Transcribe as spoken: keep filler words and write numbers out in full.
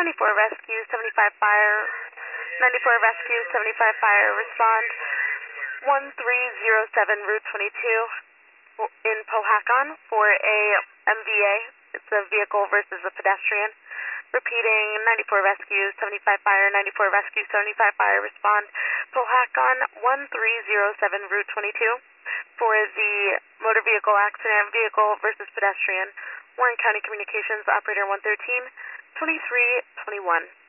ninety-four Rescue, seventy-five Fire, ninety-four Rescue, seventy-five Fire, respond one three zero seven Route twenty-two in Powhatan for a M V A. It's a vehicle versus a pedestrian. Repeating, ninety-four Rescue, seventy-five Fire, ninety-four Rescue, seventy-five Fire, respond Powhatan one three zero seven Route twenty-two for the motor vehicle accident, vehicle versus pedestrian. Warren County Communications, operator one thirteen, twenty-three twenty-one.